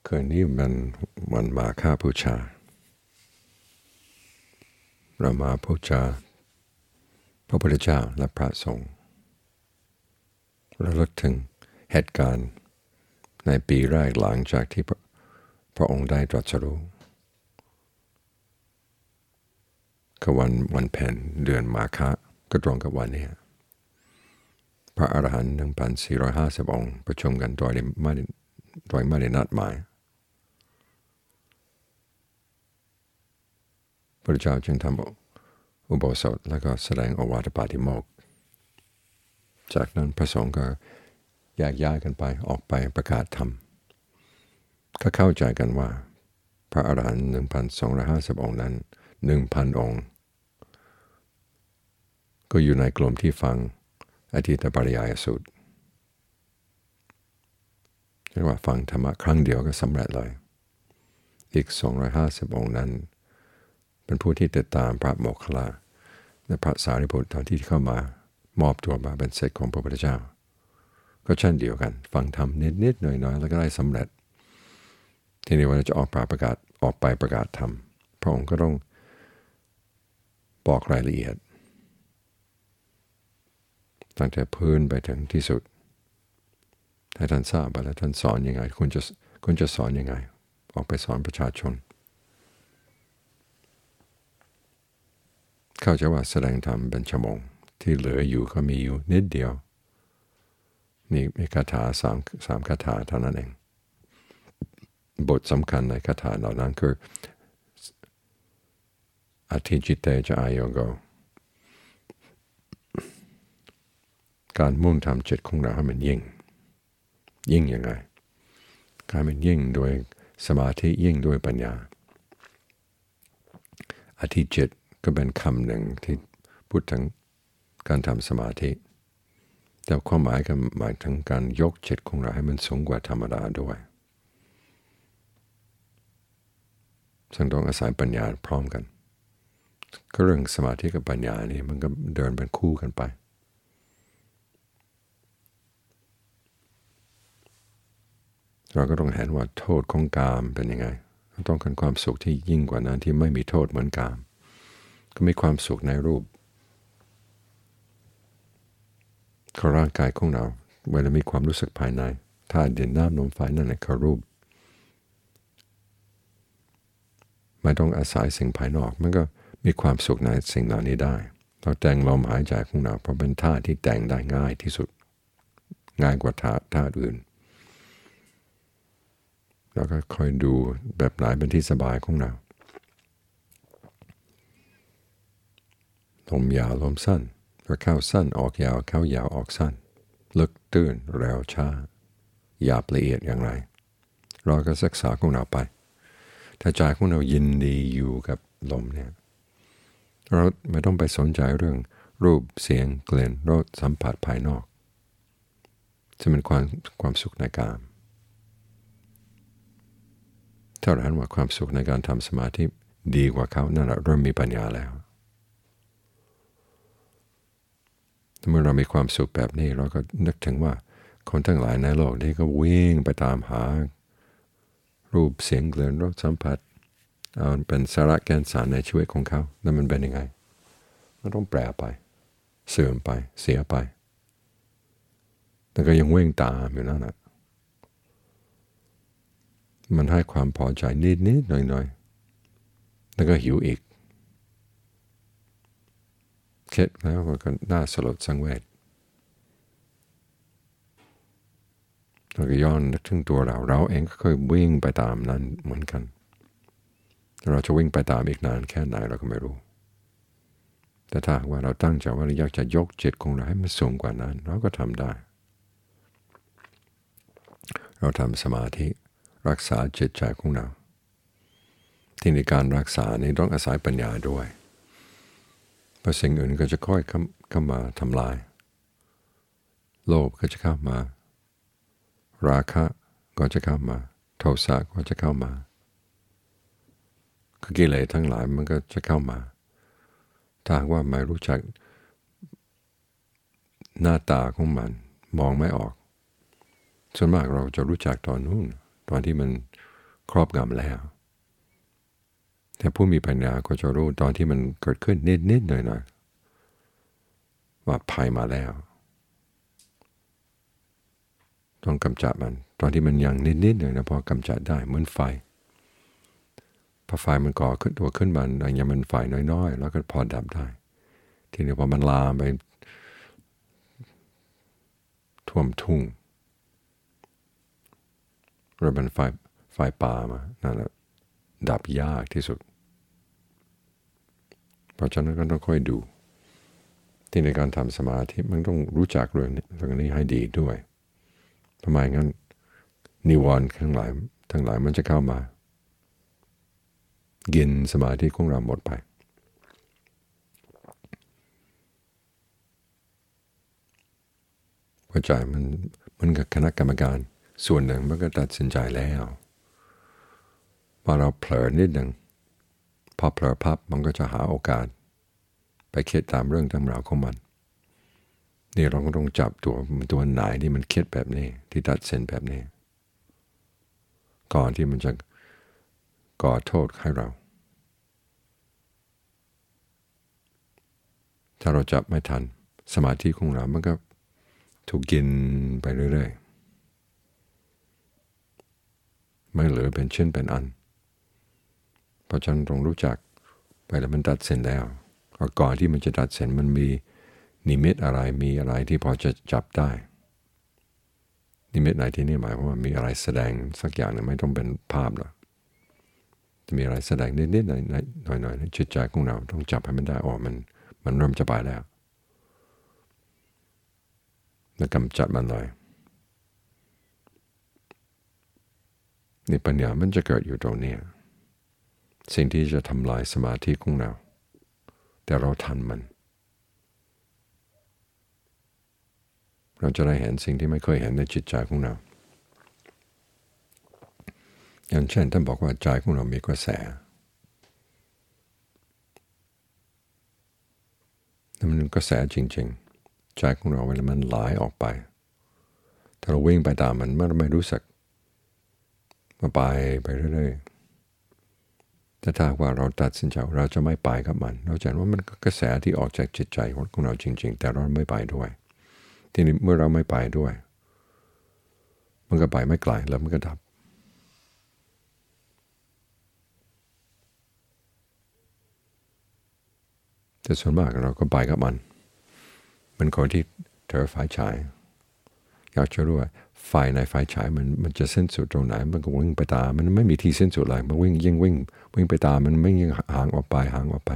คืนนี้มันวันมาฆบูชาเรามาบูชาพระพุทธเจ้าและพระสงฆ์ระลึกถึงเหตุการณ์ในปีแรกหลังจากที่พระองค์ได้ตรัสรู้ก็วันเพ็ญเดือนมาฆก็ตรงกับวันนี้พระอรหันต์ 1,450 องค์ประชุมกันโดยไม่ได้นัดหมายพระเจ้าจึงทำอุโบสถแล้วก็แสดงโอวาทปาติโมกข์จากนั้นพระสงฆ์ก็แยกย้ายกันไปออกไปประกาศธรรมก็เข้าใจกันว่าพระอรหันต์ 1,250 องค์นั้น 1,000 องค์ก็อยู่ในกลุ่มที่ฟังอธิตปริยายสูตรเรียกว่าฟังธรรมะครั้งเดียวก็สำเร็จเลยอีก250 องค์นั้นเป็นผู้ที่ติดตามพระโมคคัลลาและพระสารีบุตรตอนที่เข้ามามอบตัวมาเป็นศิษย์ของพระพุทธเจ้าก็เช่นเดียวกันฟังธรรมนิดๆหน่อยๆแล้วก็ได้สำเร็จทีนี้วันจะออกไปประกาศธรรมพระองค์ก็ต้องบอกรายละเอียดตั้งแต่พื้นไปถึงที่สุดให้ท่านทราบแล้วท่านสอนยังไงคุณจะสอนยังไงออกไปสอนประชาชนเข้าใจว่าแสดงธรรมเป็นชั่วโมงที่เหลืออยู่ก็มีอยู่นิดเดียวนี่มีคาถาสามคาถาเท่านั้นเองบทสำคัญในคาถาเหล่านั้นคืออธิจิตเตจะอายโกการมุ่งทำจิตของเราให้มันยิ่งยังไงการมันยิ่งโดยสมาธิยิ่งด้วยปัญญาอธิจิตก็เป็นคำหนึ่งที่พูดถึงการทำสมาธิแต่ความหมายก็หมายถึงการยกจิตของเราให้มันสูงกว่าธรรมดาด้วยซึ่งต้องอาศัยปัญญาพร้อมกันก็เรื่องสมาธิกับปัญญานี่มันก็เดินเป็นคู่กันไปเราก็ต้องเห็นว่าโทษของกามเป็นยังไงต้องการความสุขที่ยิ่งกว่านั้นที่ไม่มีโทษเหมือนกามก็มีความสุขในรูปของร่างกายของเราเวลามีความรู้สึกภายในธาตุดินน้ำลมไฟนั่นแหละคือรูปไม่ต้องอาศัยสิ่งภายนอกมันก็มีความสุขในสิ่งเหล่านี้ได้เราแต่งลมหายใจของเราเพราะเป็นธาตุที่แต่งได้ง่ายที่สุดง่ายกว่าธาตุอื่นแล้วก็คอยดูแบบไหนเป็นที่สบายของเราลมยาวลมสั้นเข้าสั้นออกยาวเข้ายาวออกสั้นลึกตื้นเร็วช้าหยาบละเอียดอย่างไรเราก็ศึกษาของเราไปถ้าใจของเรายินดีอยู่กับลมเนี่ยเราไม่ต้องไปสนใจเรื่องรูปเสียงกลิ่นรสสัมผัสภายนอกจะเป็นความสุขในกามถ้าเราเห็นว่าความสุขในการทำสมาธิดีกว่าเขานั่นเราเริ่มมีปัญญาแล้วเมื่อเรามีความสุขแบบนี้เราก็นึกถึงว่าคนทั้งหลายในโลกนี้ก็วิ่งไปตามหารูปเสียงกลิ่นรสสัมผัสเอาเป็นสาระแก่นสารในชีวิตของเขาแล้วมันเป็นยังไงมันต้องแปรไปเสื่อมไปเสียไปแต่ก็ยังวิ่งตามอยู่นั่นแหละมันให้ความพอใจนิดๆหน่อยๆแล้วก็หิวอีกคิดแล้วก็น่าสลดสังเวชเราก็ย้อนนึกถึงตัวเราเองก็เคยวิ่งไปตามนั้นเหมือนกันเราจะวิ่งไปตามอีกนานแค่ไหนเราก็ไม่รู้แต่ถ้าว่าเราตั้งใจว่าเราอยากจะยกจิตของเราให้มันสูงกว่านั้นเราก็ทำได้เราทำสมาธิรักษาจิตใจของเราที่ในการรักษานี้ต้องอาศัยปัญญาด้วยเพราะสิ่งอื่นก็จะค่อยเข้ามาทำลายโลภก็จะเข้ามาราคะก็จะเข้ามาโทสะก็จะเข้ามากิเลสทั้งหลายมันก็จะเข้ามาถ้าว่าไม่รู้จักหน้าตาของมันมองไม่ออกส่วนมากเราจะรู้จักตอนนู้นตอนที่มันครอบงำแล้วแต่ผู้มีปัญญาก็จะรู้ตอนที่มันเกิดขึ้นนิดๆหน่อยๆว่าภัยมาแล้วต้องกำจัดมันตอนที่มันยังนิดๆหน่อยนะพอกำจัดได้เหมือนไฟพอไฟมันก่อขึ้นตัวขึ้นมันยังมันไฟน้อยๆแล้วก็พอดับได้ทีนี้พอมันลามไปท่วมทุ่งหรือมันไฟป่ามานั่นแหละดับยากที่สุดเพราะฉะนั้นก็ต้องค่อยดูที่ในการทำสมาธิมันต้องรู้จักเรื่องนี้ให้ดีด้วยทำไมงั้นนิวรณ์ทั้งหลายมันจะเข้ามากินสมาธิของเราหมดไปเข้าใจมันกับคณะกรรมการส่วนหนึ่งมันก็ตัดสินใจแล้วพอเราเผลอนิดหนึ่งพอเผลอพับมันก็จะหาโอกาสไปคิดตามเรื่องตามราวของมันนี่เราก็ต้องจับตัวไหนที่มันคิดแบบนี้ที่ตัดสินแบบนี้ก่อนที่มันจะก่อโทษให้เราถ้าเราจับไม่ทันสมาธิของเรามันก็ถูกกินไปเรื่อยๆไม่เหลือเป็นชิ้นเป็นอันเพราะฉะนั้นต้องรู้จักไปแล้วมันตัดสินแล้วก่อนที่มันจะตัดสินมันมีนิมิตอะไรมีอะไรที่พอจะจับได้นิมิตไหนที่นี่หมายความว่ามีอะไรแสดงสักอย่างหนึ่งไม่ต้องเป็นภาพหรอกจะมีอะไรแสดงนิดๆหน่อยๆในจิตใจของเราต้องจับให้มันได้มันเริ่มจะไปแล้วกำจัดมันเลยนี่ปัญญามันจะเกิดอยู่ตรงนี้สิ่งที่จะทำลายสมาธิของเราแต่เราทันมันเราจะได้เห็นสิ่งที่ไม่เคยเห็นในจิตใจของเราอย่างเช่นท่านบอกว่าใจของเรามีกระแสมันกระแสจริงๆใจของเราเวลามันไหลออกไปถ้าเราวิ่งไปตามมันไม่รู้สึกมาไปเรื่อยๆแต่ถ้าว่าเราตัดสินใจเราจะไม่ไปกับมันเราจะเห็นว่ามันกระแสที่ออกจากจิตใจของเราจริงๆแต่เราไม่ไปด้วยทีนี้เมื่อเราไม่ไปด้วยมันก็ไปไม่ไกลแล้วมันก็ดับแต่ส่วนมากเราก็ไปกับมันคนที่เธอไฟฉายอยากจะรู้ว่าไฟในไฟฉายมันจะสิ้นสุดตรงไหนมันก็วิ่งไปตามมันไม่มีที่สิ้นสุดเลยมันวิ่งไปตามมันไม่ยิ่งห่างออกไป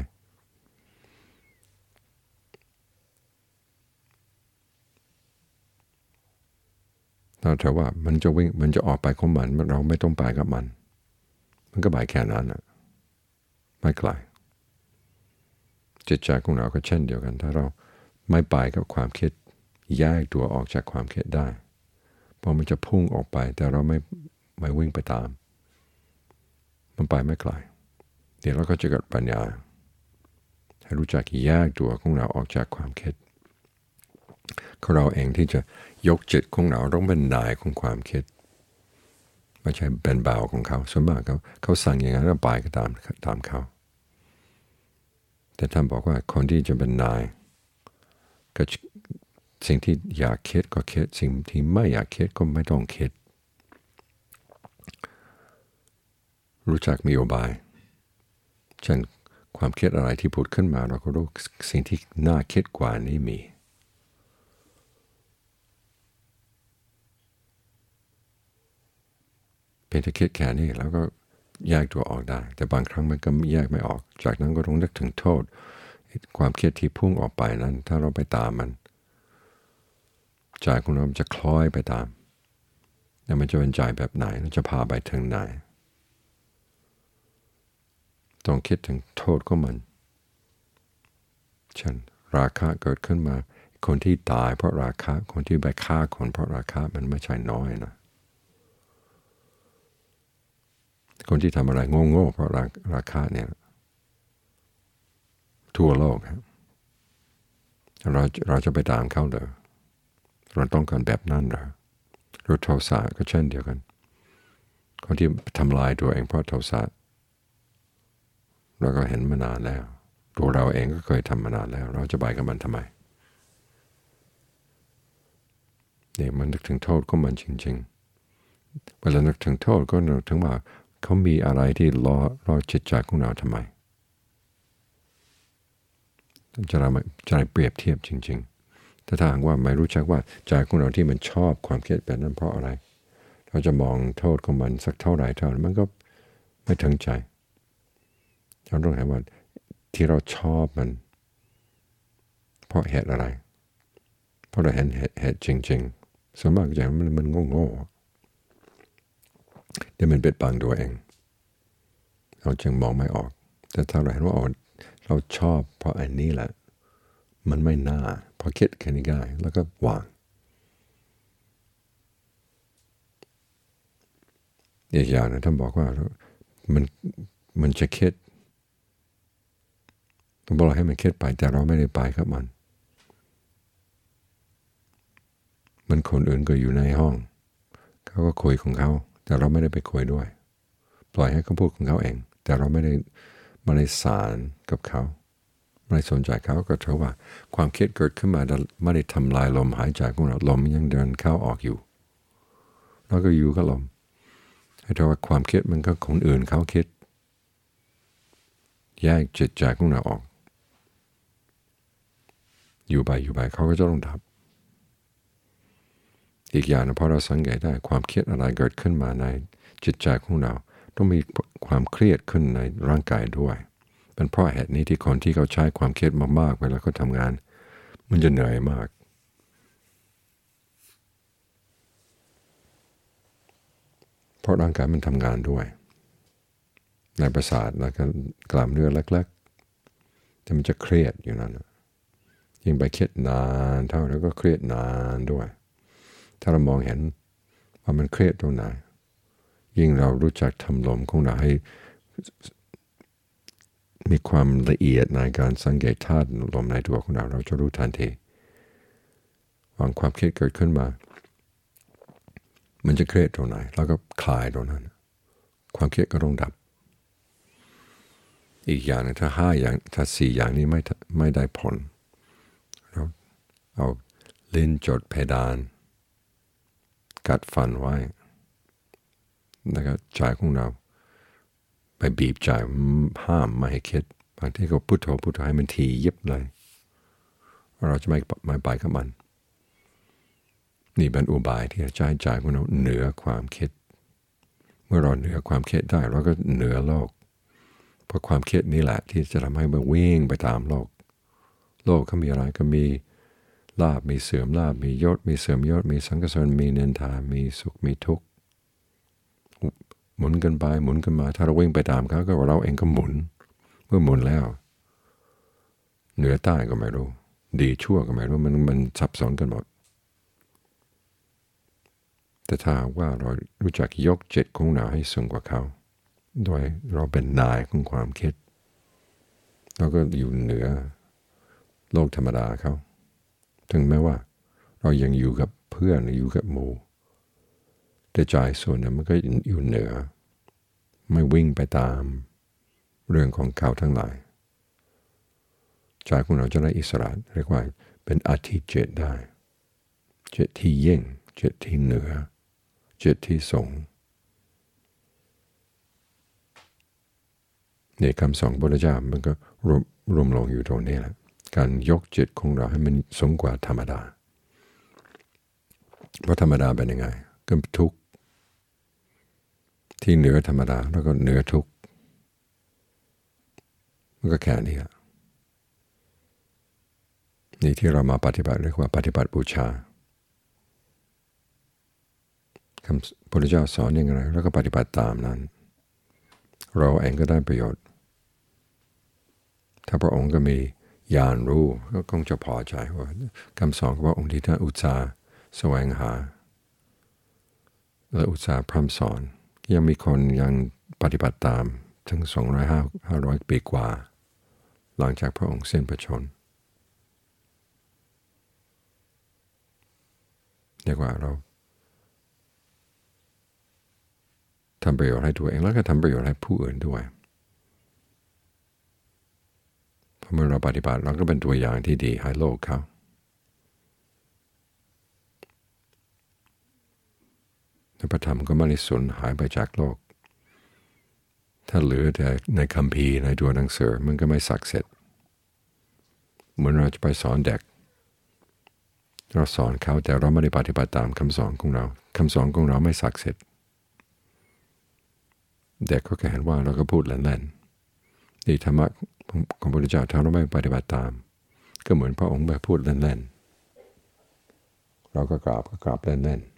แต่ว่ามันจะวิ่งมันจะออกไปของมันเราไม่ต้องไปกับมันก็ไปแค่นั้นนะไม่ไกลจิตใจของเราก็เช่นเดียวกันถ้าเราไม่ไปกับความคิดแยกตัวออกจากความคิดได้พอมันจะพุ่งออกไปแต่เราไม่วิ่งไปตามมันไปไม่ไกลเดี๋ยวเราก็จะเกิดปัญญาให้รู้จักแยกตัวของเราออกจากความคิดของเราเองที่จะยกจิตของเราต้องเป็นนายของความคิดไม่ใช่เป็นบ่าวของเขาส่วนมากเขาสั่งอย่างนั้นก็ไปก็ตามเขาแต่ท่านบอกว่าคนที่จะเป็นนายก็สิ่งที่อยากคิดก็คิดสิ่งที่ไม่อยากคิดก็ไม่ต้องคิดรู้จักมีอุบายเช่นความคิดอะไรที่ผุดขึ้นมาเราก็รู้สิ่งที่น่าคิดกว่านี้มีเพียงแต่คิดแค่นี้แล้วก็แยกตัวออกได้แต่บางครั้งมันก็แยกไม่ออกจากนั้นก็ต้องนึกถึงโทษความคิดที่พุ่งออกไปนั้นถ้าเราไปตามมันใจของเราจะคล้อยไปตามแล้วมันจะเป็นใจแบบไหนแล้วจะพาไปถึงไหนต้องคิดถึงโทษของมันเช่นราคะเกิดขึ้นมาคนที่ตายเพราะราคะคนที่ไปฆ่าคนเพราะราคะมันไม่ใช่น้อยนะคนที่ทำอะไรโง่ๆเพราะราคะเนี่ยทั่วโลกครับเราจะไปตามเขาเลยเราต้องการแบบนั้นเหรอหรือโทสะก็เช่นเดียวกันคคนที่ทำลายตัวเองเพราะโทสะเราก็เห็นมานานแล้วตัวเราเองก็เคยทำมานานแล้วเราจะไปกับมันทำไมเนี่ยมันนึกถึงโทษของมันจริงๆเวลานึกถึงโทษก็นึกถึงว่าเขามีอะไรที่ล้อจิตใจของเราทำไมจะได้เปรียบเทียบจริงๆถ้าหากว่าไม่รู้จักว่าใจของเราที่มันชอบความคิดแบบนั้นเพราะอะไรเราจะมองโทษของมันสักเท่าไหร่มันก็ไม่ถึงใจเราต้องเห็นว่าที่เราชอบมันเพราะเหตุอะไรเพราะเราเห็นเหตุจริงๆส่วนมากอย่างมันโง่เดี๋ยวมันเปิดบังตัวเองเราจึงมองไม่ออกแต่ถ้าเราเห็นว่าเราชอบเพราะอันนี้แหละมันไม่น่าพอคิดแค่นี้ได้แล้วก็วางอีกอย่างนะท่านบอกว่ามันจะคิดต้องบอกให้มันคิดไปแต่เราไม่ได้ไปกับมันคนอื่นก็อยู่ในห้องเขาก็คุยของเขาแต่เราไม่ได้ไปคุยด้วยปล่อยให้เขาพูดของเขาเองแต่เราไม่ได้สารกับเขาไม่ได้สนใจเขาก็เท่าว่าความคิดเกิดขึ้นมาไม่ได้ทำลายลมหายใจของเราลมยังเดินเข้าออกอยู่เราก็อยู่กับลมให้เท่าว่าความคิดมันก็คนอื่นเขาคิดแยกจิตใจของเราออกอยู่ไปเขาก็จะต้องดับอีกอย่างนะพอเราสังเกตได้ความเครียดอะไรเกิดขึ้นมาในจิตใจของเราต้องมีความเครียดขึ้นในร่างกายด้วยเป็นเพราะเหตุนี้ที่คนที่เขาใช้ความเครียดมากๆเวลาเขาทำงานมันจะเหนื่อยมากเพราะร่างกายมันทำงานด้วยในประสาทแล้วก็กล้ามเนื้อเล็กๆแต่มันจะเครียดอยู่นั่นยิ่งไปเครียดนานเท่าแล้วก็เครียดนานด้วยถ้าเรามองเห็นว่ามันเครียดตรงไหนยิ่งเรารู้จักทำลมของเราให้มีความละเอียดในการสังเกตธาตุลมในตัวของเราจะรู้ทันทีวางความคิดเกิดขึ้นมามันจะเครียดตรงไหนแล้วก็คลายตรงนั้นความคิดก็ต้องดับอีกอย่างนึงถ้า4 อย่างนี้ไม่ได้ผลเราเอาลิ้นจดเพดานกัดฟันไว้แล้วก็ใจของเราไปบีบใจห้ามไม่ให้คิดบางทีก็พุทโธให้มันทียิบเลยเราจะไม่ไปกับมันนี่เป็นอุบายที่จะใจของเราเหนือความคิดเมื่อเราเหนือความคิดได้เราก็เหนือโลกเพราะความคิดนี่แหละที่จะทำให้มันวิ่งไปตามโลกเขามีอะไรก็มีลาภมีเสื่อมลาภมียศมีเสื่อมยศมีสังกสรมีเนินทามีสุขมีทุกข์หมุนกันไปหมุนกันมาถ้าเราวิ่งไปตามเขาก็เราเองก็หมุนเมื่อหมุนแล้วเหนือใต้ก็ไม่รู้ดีชั่วก็ไม่รู้มันสับสนกันหมดแต่ถ้าว่าเรารู้จักยกจิตของเราให้สูงกว่าเขาโดยเราเป็นนายของความคิดเราก็อยู่เหนือโลกธรรมดาเขาถึงแม้ว่าเรายังอยู่กับเพื่อนอยู่กับหมู่แต่ใจส่วนนั้นมันก็อยู่เหนือไม่วิ่งไปตามเรื่องของเขาทั้งหลายใจของเราจะได้อิสระเรียกว่าเป็นอธิเจตได้เจตที่ยิ่งเจตที่เหนือเจตที่สูงในคำสอนพระพุทธเจ้ามันก็รวมลงอยู่ตรงนี้แหละการยกจิตของเราให้มันสูงกว่าธรรมดาเพราะธรรมดาเป็นยังไงก็ทุกข์ที่เหนือธรรมดาแล้วก็เหนือทุกข์มันก็แค่นี้แหละนี่ที่เรามาปฏิบัติเรียกว่าปฏิบัติบูชาคำพระพุทธเจ้าสอนอย่างไรแล้วก็ปฏิบัติตามนั้นเราเองก็ได้ประโยชน์ถ้าพระองค์ก็มีญาณรู้ก็คงจะพอใจว่าคำสอนของพระองค์ที่ท่านอุตสาห์แสวงหาและอุตสาห์พร่ำสอนยังมีคนยังปฏิบัติตามถึง500 ปีกว่าหลังจากพระองค์สิ้นพระชนม์เรียกว่าเราถ้าำประโยชน์ให้ตัวเองแล้วก็ทำประโยชน์ให้ผู้อื่นด้วยเพราะเมื่อเราปฏิบัติเราก็เป็นตัวอย่างที่ดีให้โลกเขาพระธรรมก็ไม่ได้สูญหายไปจากโลกถ้าเหลือแต่ในคัมภีร์ในตัวหนังสือมันก็ไม่ศักดิ์สิทธิ์เหมือนเราจะไปสอนเด็กเราสอนเขาแต่เราไม่ได้ปฏิบัติตามคำสอนของเราคำสอนของเราไม่ศักดิ์สิทธิ์เด็กก็แค่เห็นว่าเราก็พูดเล่นๆนี่ธรรมะของพระพุทธเจ้าถ้าเราไม่ปฏิบัติตามก็เหมือนพระองค์แบบพูดเล่นๆเราก็กราบเล่นๆ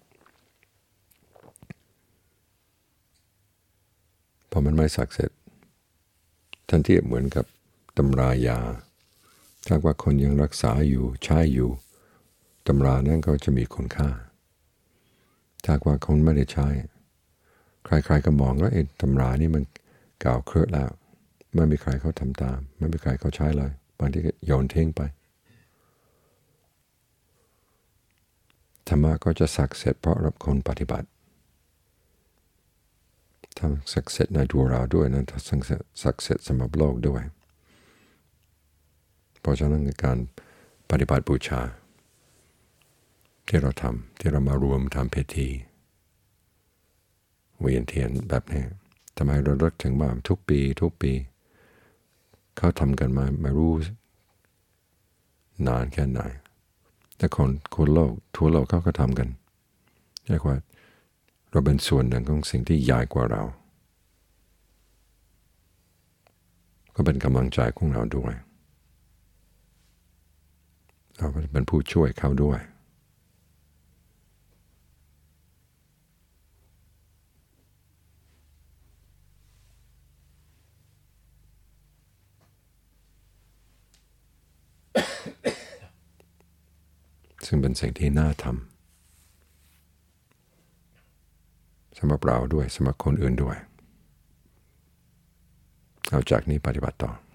พอมันไม่ศักดิ์สิทธิ์ทันทีเหมือนกับตำรายาถ้าว่าคนยังรักษาอยู่ใช้อยู่ตำรานั้นก็จะมีคุณค่าถ้าว่าคนไม่ได้ใช้ใครๆก็มองว่าตำรานี่มันเก่าเคอะแล้วไม่มีใครเขาทำตามไม่มีใครเขาใช้เลยบางทีก็โยนทิ้งไปธรรมะก็จะศักดิ์สิทธิ์เพราะรับคนปฏิบัติทำศักดิ์สิทธิ์ในตัวเราด้วยนั้นศักดิ์สิทธิ์สำหรับโลกด้วยเพราะฉะนั้นการปฏิบัติบูชาที่เราทำที่เรามารวมทำพิธีเวียนเทียนแบบนี้ทำไมเราเลิกถึงว่าทุกปีเขาทำกันมาไม่รู้นานแค่ไหนแต่คนโลกทั่วโลกเขาก็ทำกันเรียกว่าเราเป็นส่วนหนึ่งของสิ่งที่ใหญ่กว่าเราก็เป็นกำลังใจของเราด้วยเราก็เป็นผู้ช่วยเขาด้วยซึ่งเป็นสิ่งที่น่าทำสำหรับเราด้วยสำหรับคนอื่นด้วยเอาจากนี้ปฏิบัติต่อ